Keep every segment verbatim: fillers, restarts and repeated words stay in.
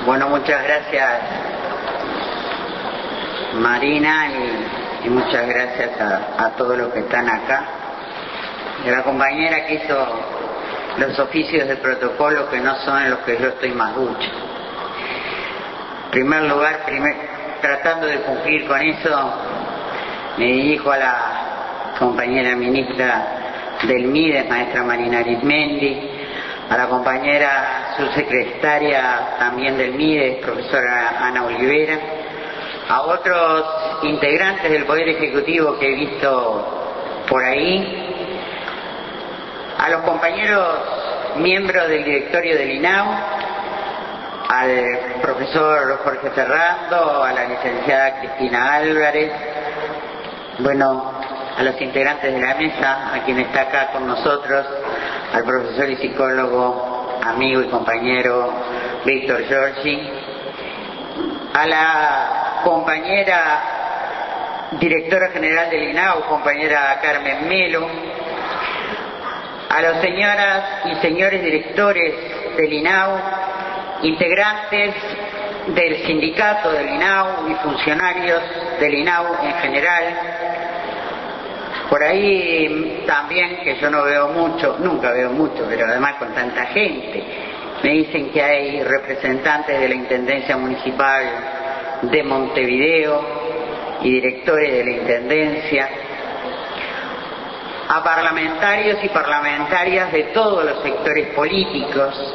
Bueno, muchas gracias Marina y, y muchas gracias a, a todos los que están acá. De la compañera que hizo los oficios de protocolo, que no son en los que yo estoy más ducho. En primer lugar, primer, tratando de cumplir con eso, me dirijo a la compañera ministra del M I D E S, maestra Marina Arizmendi, a la compañera subsecretaria también del M I D E S, profesora Ana Olivera, a otros integrantes del Poder Ejecutivo que he visto por ahí, a los compañeros miembros del directorio del I N A U, al profesor Jorge Ferrando, a la licenciada Cristina Álvarez, bueno, a los integrantes de la mesa, a quien está acá con nosotros, al profesor y psicólogo, amigo y compañero Víctor Giorgi, a la compañera directora general del I N A U, compañera Carmen Melo, a las señoras y señores directores del I N A U, integrantes del sindicato del I N A U y funcionarios del I N A U en general. Por ahí también, que yo no veo mucho, nunca veo mucho, pero además con tanta gente, me dicen que hay representantes de la Intendencia Municipal de Montevideo y directores de la Intendencia, a parlamentarios y parlamentarias de todos los sectores políticos.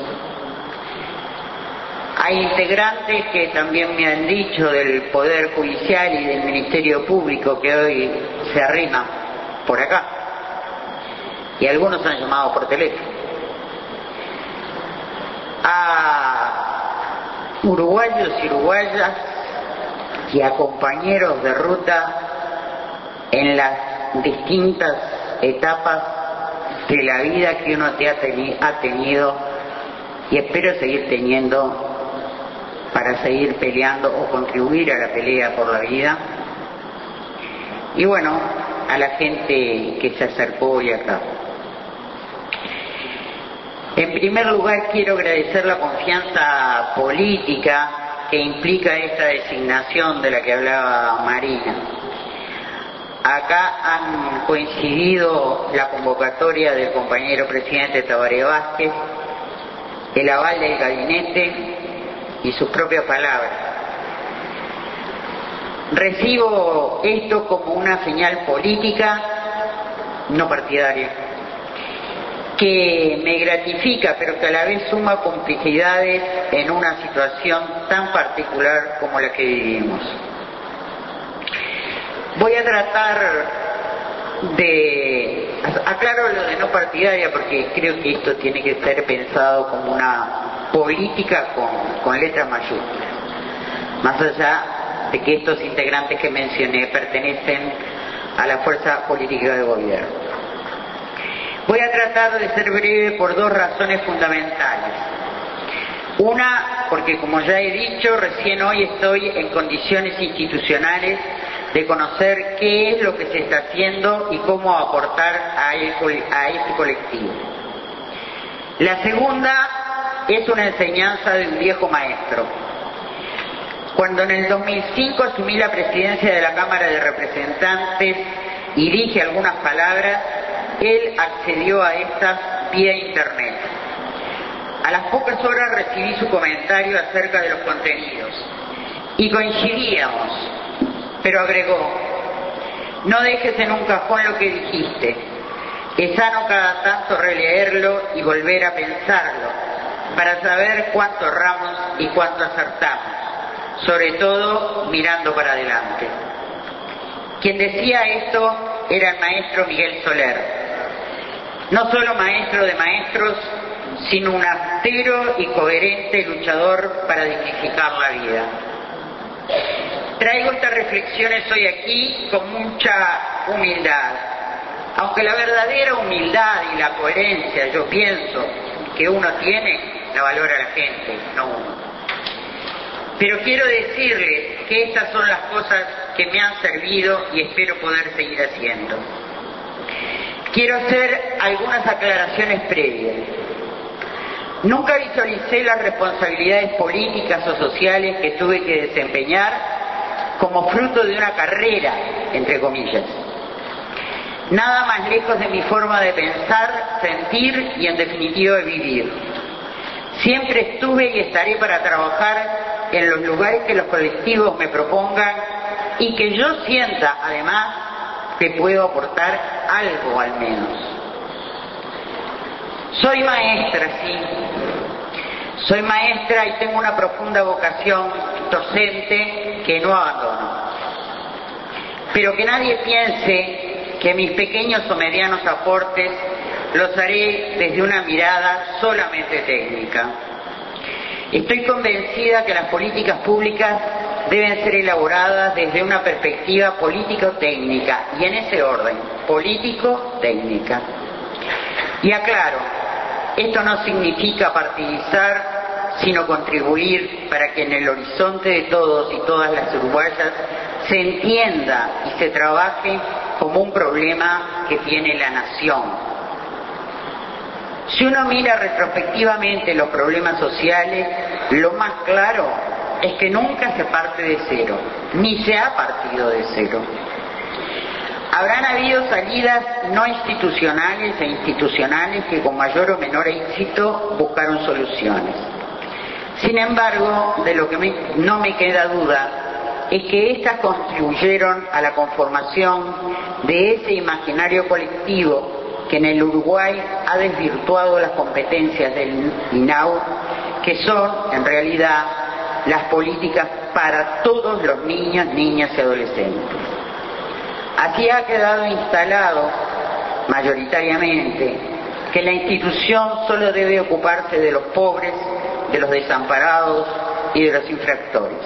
Hay integrantes que también me han dicho del Poder Judicial y del Ministerio Público que hoy se arriman por acá, y algunos han llamado por teléfono, a uruguayos y uruguayas y a compañeros de ruta en las distintas etapas de la vida que uno te ha, teni- ha tenido y espero seguir teniendo para seguir peleando o contribuir a la pelea por la vida. Y bueno, a la gente que se acercó hoy acá. En primer lugar, quiero agradecer la confianza política que implica esta designación de la que hablaba Marina. Acá han coincidido la convocatoria del compañero presidente Tabaré Vázquez, el aval del gabinete y sus propias palabras. Recibo esto como una señal política, no partidaria, que me gratifica, pero que a la vez suma complicidades en una situación tan particular como la que vivimos. Voy a tratar de... aclaro lo de no partidaria porque creo que esto tiene que ser pensado como una política con, con letras mayúsculas, más allá de que estos integrantes que mencioné pertenecen a la fuerza política de gobierno. Voy a tratar de ser breve por dos razones fundamentales. Una, porque como ya he dicho, recién hoy estoy en condiciones institucionales de conocer qué es lo que se está haciendo y cómo aportar a, el, a este colectivo. La segunda es una enseñanza de un viejo maestro. Cuando en el dos mil cinco asumí la presidencia de la Cámara de Representantes y dije algunas palabras, él accedió a estas vía internet. A las pocas horas recibí su comentario acerca de los contenidos y coincidíamos, pero agregó: no dejes en un cajón lo que dijiste, es sano cada tanto releerlo y volver a pensarlo para saber cuánto erramos y cuánto acertamos, sobre todo mirando para adelante. Quien decía esto era el maestro Miguel Soler, no solo maestro de maestros, sino un austero y coherente luchador para dignificar la vida. Traigo estas reflexiones hoy aquí con mucha humildad, aunque la verdadera humildad y la coherencia, yo pienso, que uno tiene, la valora la gente, no uno. Pero quiero decirles que estas son las cosas que me han servido y espero poder seguir haciendo. Quiero hacer algunas aclaraciones previas. Nunca visualicé las responsabilidades políticas o sociales que tuve que desempeñar como fruto de una carrera, entre comillas. Nada más lejos de mi forma de pensar, sentir y en definitiva de vivir. Siempre estuve y estaré para trabajar en los lugares que los colectivos me propongan y que yo sienta, además, que puedo aportar algo al menos. Soy maestra, sí. Soy maestra y tengo una profunda vocación docente que no abandono. Pero que nadie piense que mis pequeños o medianos aportes los haré desde una mirada solamente técnica. Estoy convencida que las políticas públicas deben ser elaboradas desde una perspectiva político-técnica, y en ese orden, político-técnica. Y aclaro, esto no significa partidizar, sino contribuir para que en el horizonte de todos y todas las uruguayas se entienda y se trabaje como un problema que tiene la nación. Si uno mira retrospectivamente los problemas sociales, lo más claro es que nunca se parte de cero, ni se ha partido de cero. Habrán habido salidas no institucionales e institucionales que con mayor o menor éxito buscaron soluciones. Sin embargo, de lo que me, no me queda duda es que éstas contribuyeron a la conformación de ese imaginario colectivo que en el Uruguay ha desvirtuado las competencias del I N A U, que son, en realidad, las políticas para todos los niños, niñas y adolescentes. Así ha quedado instalado, mayoritariamente, que la institución solo debe ocuparse de los pobres, de los desamparados y de los infractores.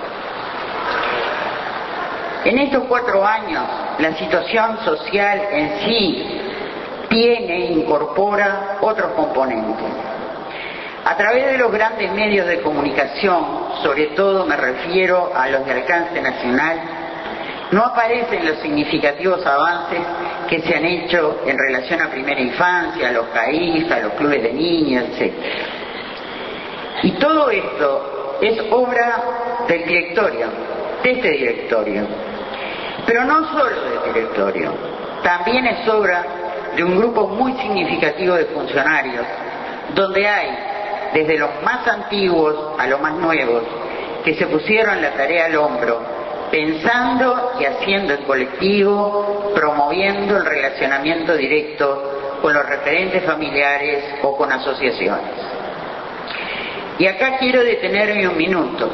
En estos cuatro años, la situación social en sí tiene e incorpora otros componentes. A través de los grandes medios de comunicación, sobre todo me refiero a los de alcance nacional, no aparecen los significativos avances que se han hecho en relación a primera infancia, a los C A I F, a los clubes de niños, etcétera. Y todo esto es obra del directorio, de este directorio. Pero no solo del directorio, también es obra de un grupo muy significativo de funcionarios, donde hay, desde los más antiguos a los más nuevos, que se pusieron la tarea al hombro, pensando y haciendo en colectivo, promoviendo el relacionamiento directo con los referentes familiares o con asociaciones. Y acá quiero detenerme un minuto.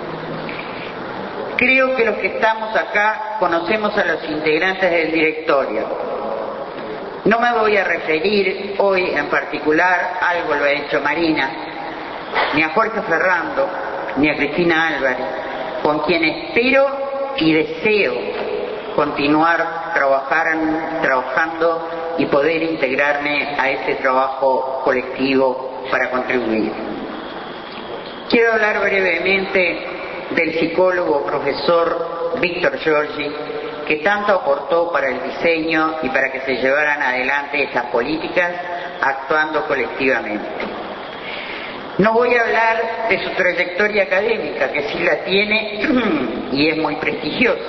Creo que los que estamos acá conocemos a los integrantes del directorio. No me voy a referir hoy en particular, algo lo ha hecho Marina, ni a Jorge Ferrando, ni a Cristina Álvarez, con quien espero y deseo continuar trabajar, trabajando y poder integrarme a este trabajo colectivo para contribuir. Quiero hablar brevemente del psicólogo profesor Víctor Giorgi, que tanto aportó para el diseño y para que se llevaran adelante estas políticas actuando colectivamente. No voy a hablar de su trayectoria académica, que sí la tiene y es muy prestigiosa.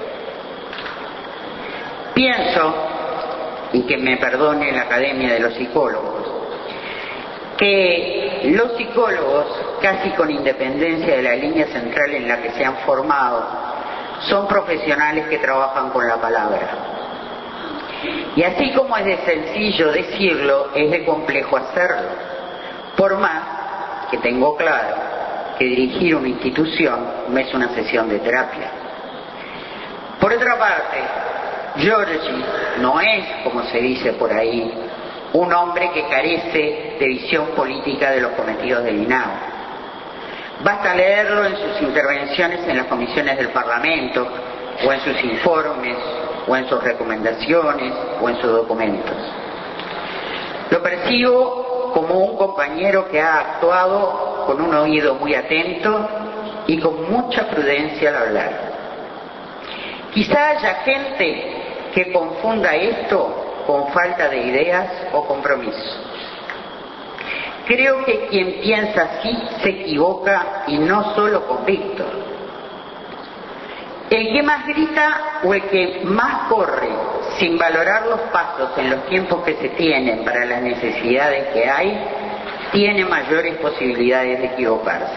Pienso, y que me perdone la Academia de los Psicólogos, que los psicólogos, casi con independencia de la línea central en la que se han formado, son profesionales que trabajan con la palabra. Y así como es de sencillo decirlo, es de complejo hacerlo. Por más que tengo claro que dirigir una institución no es una sesión de terapia. Por otra parte, Giorgi no es, como se dice por ahí, un hombre que carece de visión política de los cometidos del I N A U. Basta leerlo en sus intervenciones en las comisiones del Parlamento, o en sus informes, o en sus recomendaciones, o en sus documentos. Lo percibo como un compañero que ha actuado con un oído muy atento y con mucha prudencia al hablar. Quizá haya gente que confunda esto con falta de ideas o compromiso. Creo que quien piensa así se equivoca, y no solo con Víctor. El que más grita o el que más corre sin valorar los pasos en los tiempos que se tienen para las necesidades que hay, tiene mayores posibilidades de equivocarse.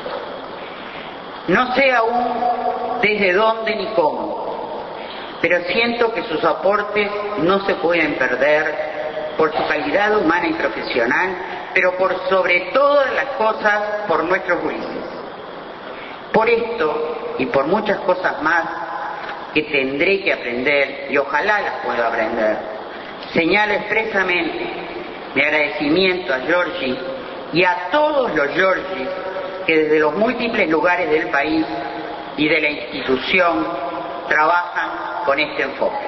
No sé aún desde dónde ni cómo, pero siento que sus aportes no se pueden perder por su calidad humana y profesional, pero por sobre todas las cosas por nuestros juicios. Por esto y por muchas cosas más que tendré que aprender, y ojalá las pueda aprender, señalo expresamente mi agradecimiento a Giorgi y a todos los Giorgis que desde los múltiples lugares del país y de la institución trabajan con este enfoque.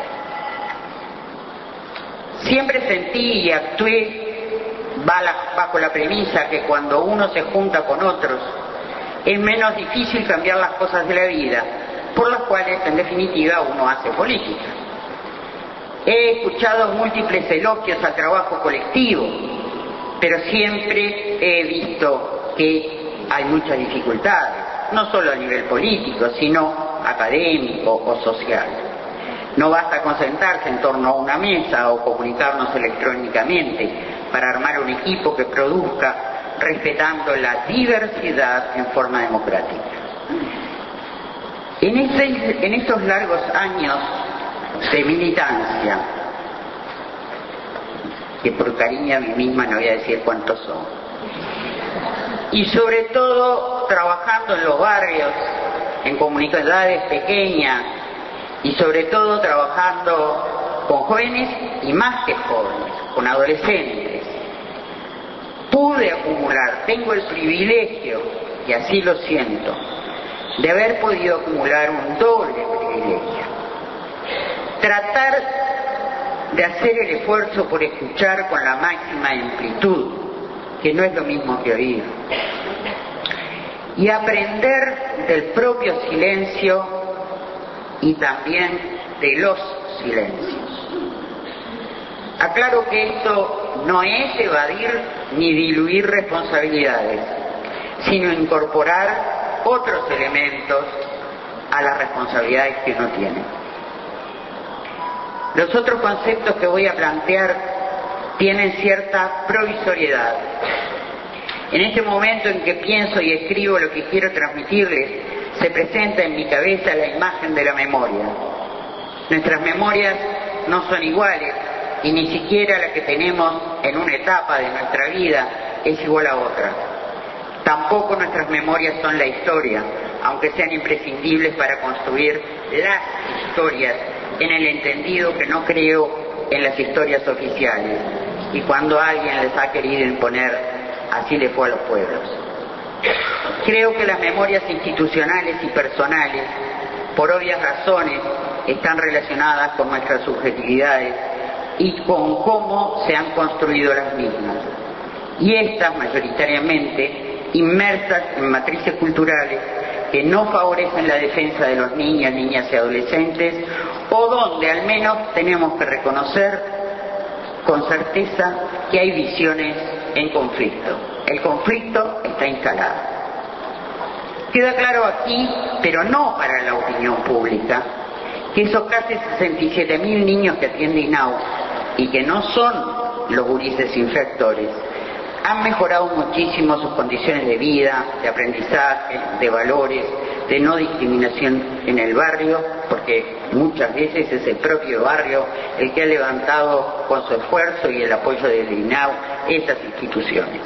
Siempre sentí y actué bajo la premisa que cuando uno se junta con otros es menos difícil cambiar las cosas de la vida, por las cuales en definitiva uno hace política. He escuchado múltiples elogios al trabajo colectivo, pero siempre he visto que hay muchas dificultades, no solo a nivel político, sino académico o social. No basta con sentarse en torno a una mesa o comunicarnos electrónicamente para armar un equipo que produzca respetando la diversidad en forma democrática. En, ese, en estos largos años de militancia, que por cariño a mí misma no voy a decir cuántos son, y sobre todo trabajando en los barrios, en comunidades pequeñas, y sobre todo trabajando con jóvenes y más que jóvenes, con adolescentes, pude acumular, tengo el privilegio, y así lo siento, de haber podido acumular un doble privilegio. Tratar de hacer el esfuerzo por escuchar con la máxima amplitud, que no es lo mismo que oír, y aprender del propio silencio y también de los silencios. Aclaro que esto no es evadir ni diluir responsabilidades, sino incorporar otros elementos a las responsabilidades que uno tiene. Los otros conceptos que voy a plantear tienen cierta provisoriedad. En este momento en que pienso y escribo lo que quiero transmitirles, se presenta en mi cabeza la imagen de la memoria. Nuestras memorias no son iguales, y ni siquiera la que tenemos en una etapa de nuestra vida es igual a otra. Tampoco nuestras memorias son la historia, aunque sean imprescindibles para construir las historias, en el entendido que no creo en las historias oficiales, y cuando alguien les ha querido imponer, así le fue a los pueblos. Creo que las memorias institucionales y personales, por obvias razones, están relacionadas con nuestras subjetividades y con cómo se han construido las mismas, y estas mayoritariamente inmersas en matrices culturales que no favorecen la defensa de los niños, niñas y adolescentes, o donde al menos tenemos que reconocer con certeza que hay visiones en conflicto. El conflicto está instalado. Queda claro aquí, pero no para la opinión pública, que esos casi sesenta y siete mil niños que atiende I N A U y que no son los gurises infractores, han mejorado muchísimo sus condiciones de vida, de aprendizaje, de valores, de no discriminación en el barrio, porque muchas veces es el propio barrio el que ha levantado con su esfuerzo y el apoyo del I N A U esas instituciones.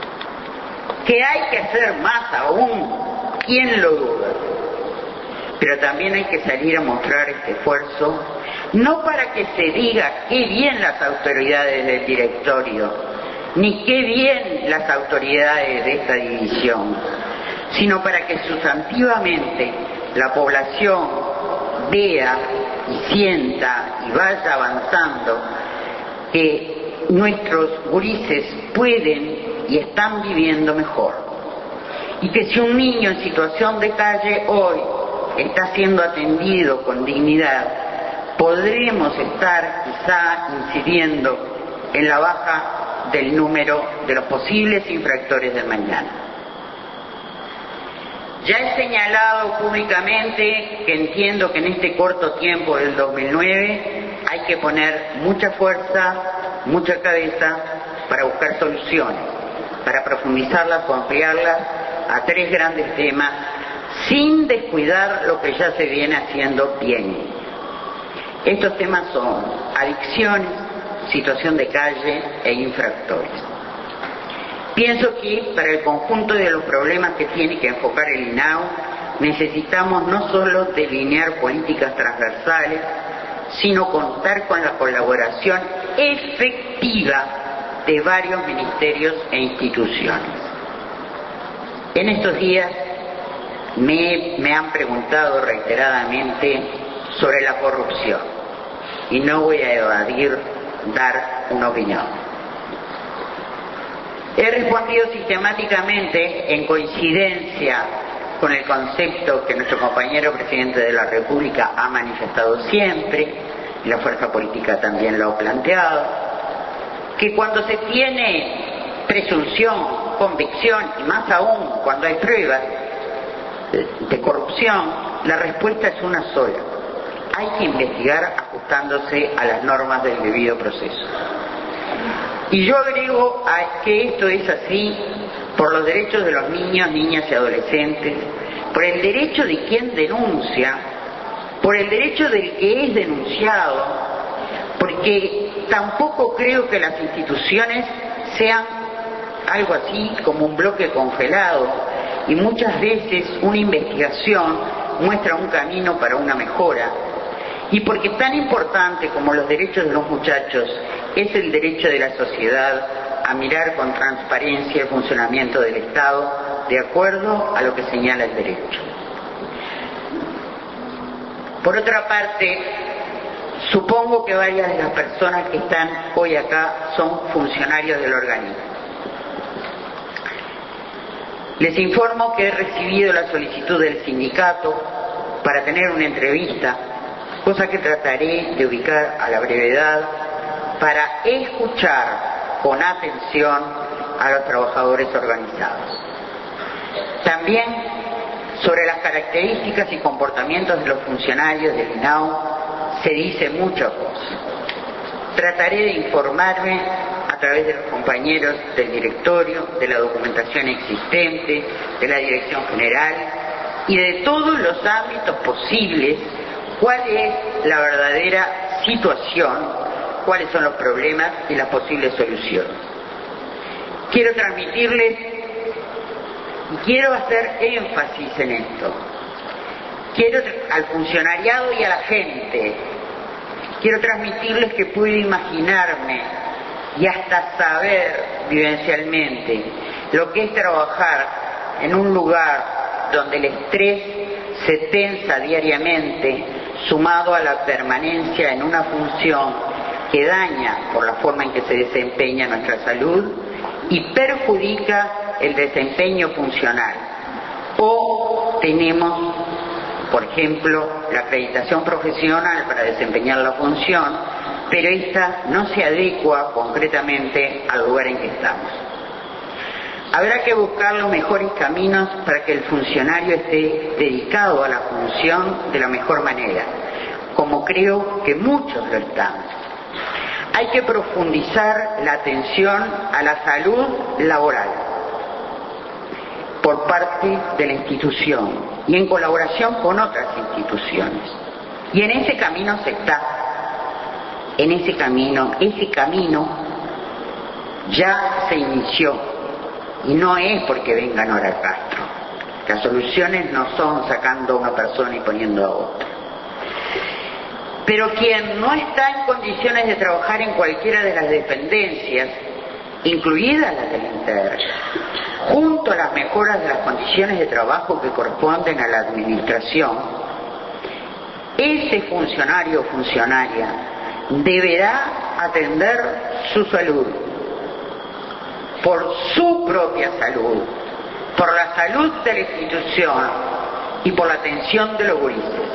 Que hay que hacer más aún, ¿quién lo duda? Pero también hay que salir a mostrar este esfuerzo, no para que se diga qué bien las autoridades del directorio, ni qué bien las autoridades de esta división, sino para que sustantivamente la población vea y sienta y vaya avanzando que nuestros gurises pueden y están viviendo mejor, y que si un niño en situación de calle hoy está siendo atendido con dignidad, podremos estar quizá incidiendo en la baja del número de los posibles infractores del mañana. Ya he señalado públicamente que entiendo que en este corto tiempo del dos mil nueve hay que poner mucha fuerza, mucha cabeza para buscar soluciones, para profundizarlas o ampliarlas a tres grandes temas, sin descuidar lo que ya se viene haciendo bien. Estos temas son adicciones, situación de calle e infractores. Pienso que para el conjunto de los problemas que tiene que enfocar el I N A U necesitamos no solo delinear políticas transversales, sino contar con la colaboración efectiva de varios ministerios e instituciones. En estos días me, me han preguntado reiteradamente sobre la corrupción y no voy a evadir dar una opinión. He respondido sistemáticamente en coincidencia con el concepto que nuestro compañero presidente de la República ha manifestado siempre, y la fuerza política también lo ha planteado, que cuando se tiene presunción, convicción, y más aún cuando hay pruebas de corrupción, la respuesta es una sola: hay que investigar ajustándose a las normas del debido proceso. Y yo agrego a que esto es así por los derechos de los niños, niñas y adolescentes, por el derecho de quien denuncia, por el derecho del que es denunciado, porque tampoco creo que las instituciones sean algo así como un bloque congelado, y muchas veces una investigación muestra un camino para una mejora. Y porque tan importante como los derechos de los muchachos es el derecho de la sociedad a mirar con transparencia el funcionamiento del Estado de acuerdo a lo que señala el derecho. Por otra parte, supongo que varias de las personas que están hoy acá son funcionarios del organismo. Les informo que he recibido la solicitud del sindicato para tener una entrevista, cosa que trataré de ubicar a la brevedad para escuchar con atención a los trabajadores organizados. También sobre las características y comportamientos de los funcionarios del I N A U se dice mucha cosa. Trataré de informarme a través de los compañeros del directorio, de la documentación existente, de la dirección general y de todos los ámbitos posibles cuál es la verdadera situación, cuáles son los problemas y las posibles soluciones. Quiero transmitirles y quiero hacer énfasis en esto. Quiero al funcionariado y a la gente, quiero transmitirles que puedo imaginarme y hasta saber vivencialmente lo que es trabajar en un lugar donde el estrés se tensa diariamente, sumado a la permanencia en una función que daña por la forma en que se desempeña nuestra salud y perjudica el desempeño funcional. O tenemos, por ejemplo, la acreditación profesional para desempeñar la función, pero esta no se adecua concretamente al lugar en que estamos. Habrá que buscar los mejores caminos para que el funcionario esté dedicado a la función de la mejor manera, como creo que muchos lo están. Hay que profundizar la atención a la salud laboral por parte de la institución y en colaboración con otras instituciones. Y en ese camino se está, en ese camino, ese camino ya se inició. Y no es porque venga Nora Castro. Las soluciones no son sacando a una persona y poniendo a otra. Pero quien no está en condiciones de trabajar en cualquiera de las dependencias, incluidas las del INTER, junto a las mejoras de las condiciones de trabajo que corresponden a la administración, ese funcionario o funcionaria deberá atender su salud, por su propia salud, por la salud de la institución y por la atención de los gurises.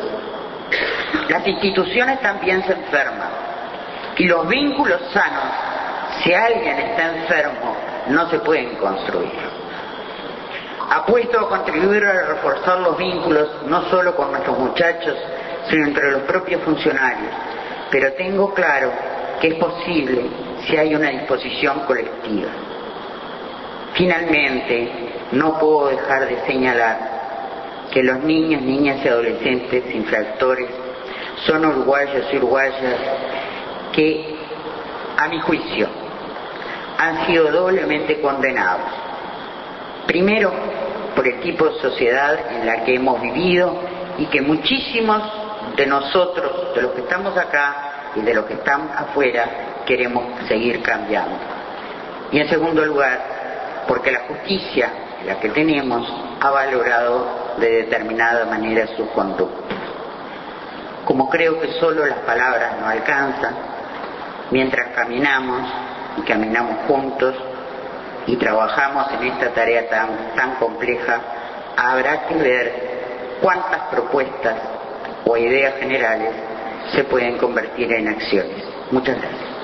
Las instituciones también se enferman y los vínculos sanos Si alguien está enfermo, no se pueden construir. Apuesto a contribuir a reforzar los vínculos, no solo con nuestros muchachos, sino entre los propios funcionarios, pero tengo claro que es posible si hay una disposición colectiva. Finalmente, no puedo dejar de señalar que los niños, niñas y adolescentes infractores son uruguayos y uruguayas que, a mi juicio, han sido doblemente condenados. Primero, por el tipo de sociedad en la que hemos vivido y que muchísimos de nosotros, de los que estamos acá y de los que están afuera, queremos seguir cambiando. Y en segundo lugar, porque la justicia, la que tenemos, ha valorado de determinada manera sus conductas. Como creo que solo las palabras no alcanzan, mientras caminamos y caminamos juntos y trabajamos en esta tarea tan, tan compleja, habrá que ver cuántas propuestas o ideas generales se pueden convertir en acciones. Muchas gracias.